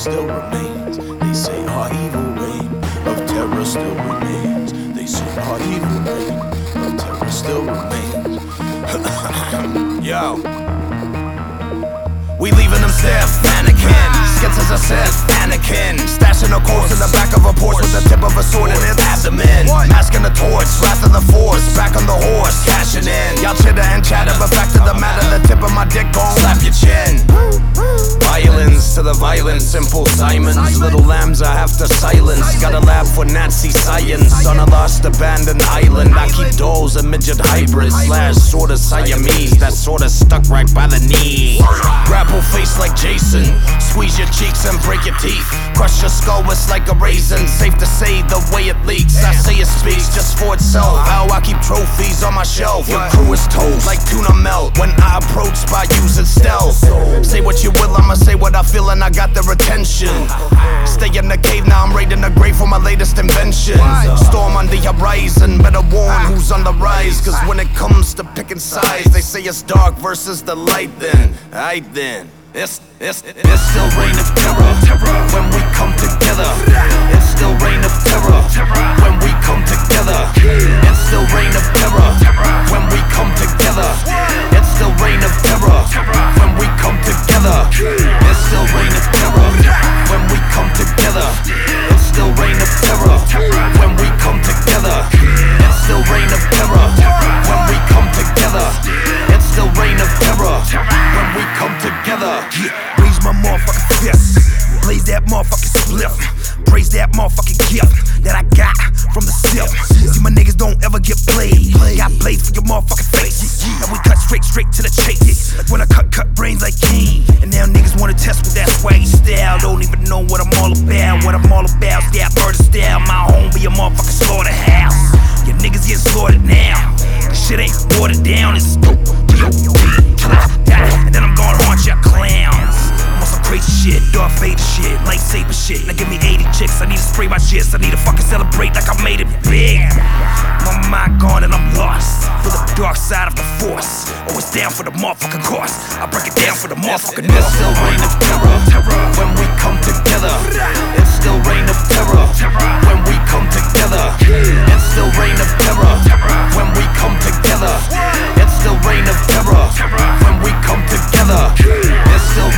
still remains. They say our evil reign of terror still remains. They say our evil reign of terror still remains. Yo, we leaving them stiff, mannequin. Skits as I said, Anakin. Stashing a corpse in the back of a Porsche with the tip of a sword in its abdomen. Masking the torch, wrath of the force, back on the horse, cashing in. Y'all chitter and chatter, but back to the matter. The tip of my dick gon' slap your chin. Violence to the violence, simple Simons. Little lambs I have to silence. Got a lab for Nazi science on a lost abandoned island. I keep dolls and midget hybrids slash sorta Siamese that sorta stuck right by the knee. Grapple face like Jason, squeeze your cheeks and break your teeth. Crush your skull, it's like a raisin. Safe to say the way it leaks. I say it speaks just for itself. How I keep trophies on my shelf. Your crew is toast like tuna melt when I approach by using stealth. Say what you will, I'ma say what I feel and I got their attention. Stay in the cave, now I'm raiding the grave for my latest invention. Storm on the horizon, better warn who's on the rise. Cause when it comes to picking sides, they say it's dark versus the light then. Aight then. It's still reign of terror when we come together. It's still reign of terror when we come together. It's still reign of terror when we come together. It's still reign of terror when we come together. It's still reign of terror when we come together. It's still reign of terror when we come together. It's still reign of terror when we come together. It's still reign of terror when we come together. Raise my motherfucking fist, blaze that motherfucking spliff, praise that motherfucking gift that I got from the sip. See my niggas don't ever get played. Got blades for your motherfucking face, and we cut straight to the chase. Like when I cut brains like King. And now niggas wanna test with that swaggy style. Don't even know what I'm all about. What I'm all about, stab murder style. My home be a motherfucking slaughterhouse. Your niggas get slaughtered now. This shit ain't watered down. It's dope. And then I'm gonna haunt your clowns. I'm on some crazy shit, Darth Vader shit, lightsaber shit. Now give me 80 chicks, I need to spray my shits. I need to fucking celebrate like I made it big. My mind gone and I'm lost for the dark side of the force. Always down for the motherfucking course. I break it down for the motherfucking It's still reign of terror when we come together. It's still reign of terror when we come together. It's still reign of terror when we come together. It's still reign of terror when we come together. It's still